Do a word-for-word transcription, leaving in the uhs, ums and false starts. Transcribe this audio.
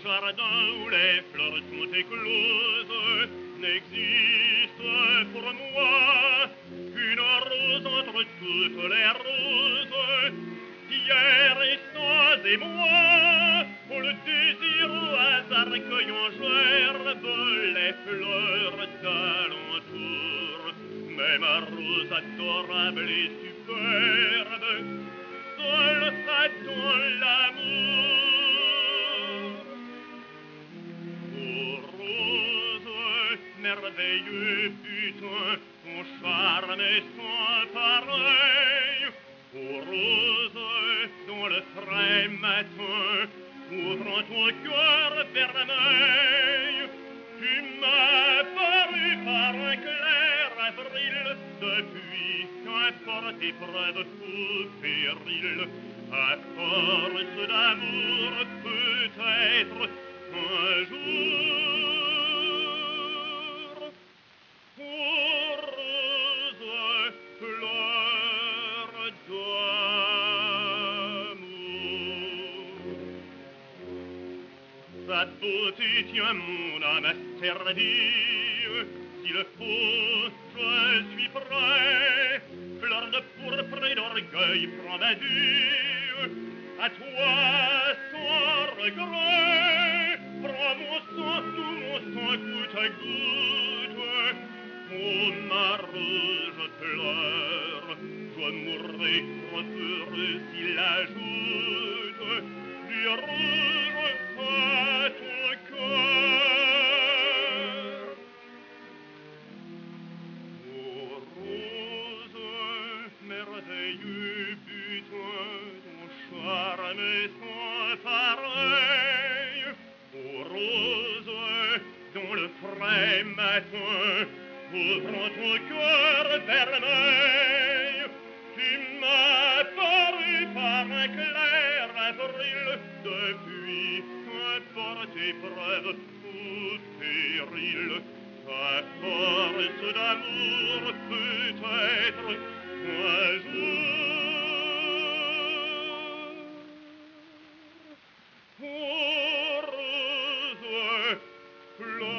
jardin où les fleurs sont écloses n'existe pour moi qu'une rose entre toutes les roses. Hier et sans émoi, pour le désir au hasard cueillons gerbe les fleurs d'alentour. Mais ma rose adorable et superbe, seule attend l'amour. Oh rose, merveilleux putain, ton charme est sans pareil. Oh rose, dans le frais matin, ouvrant ton cœur vermeil, tu m'as paru par un clair avril, depuis qu'importe épreuve ou péril, à force d'amour peut-être un jour. Oh rose, fleur d'amour, sa beauté tient mon âme asservie. S'il faut, je suis prêt. Fleur de pourpre et d'orgueil, prends ma due. À toi sans regret, prends mon sang, tout mon sang, goutte à goutte. Oh ma rose, je pleure, je mourrai trop heureux s'il ajoute du rouge à ton cœur. Oh rose, merveilleux butin, ton charme est sans pareil. Oh rose, dans le frais matin, ouvrant ton cœur vermeil, tu m'as paru par un clair avril, depuis qu'importe épreuve ou péril, à force d'amour peut-être un jour. Oh rose, fleur